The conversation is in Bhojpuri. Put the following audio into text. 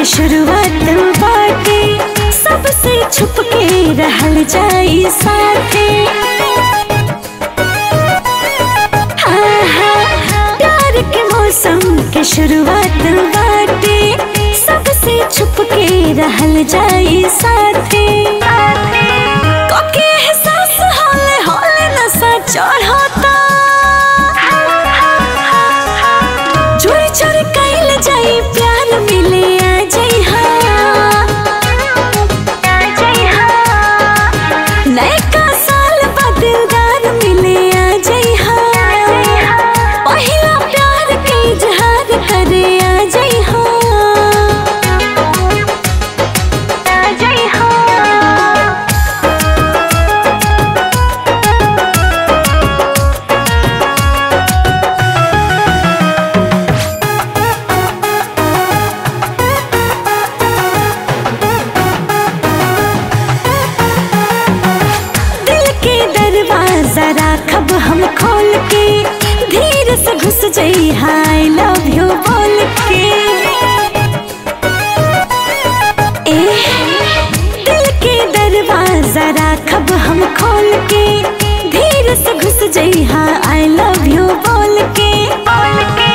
के शुरुआत बाटे, सबसे छुप के रहल जाई साथे। प्यार के मौसम के शुरुआत बाटे, सबसे छुप के रहल जाई साथे। कोके एहसास होले होले नशा चढ़ता, चोरी चोरी कइल जाई प्यार मिले आ जइहा। नयका साल बाद दिलदार मिले आ जइहा। पहिला प्यार के इजहार करे आ जइहा। दरवाजा राखब हम खोल के, धीरे से घुस जाई आई लव यू बोल के। दिल के दरवाजा राखब हम खोल के, धीरे से घुस जाई आई लव यू बोल के।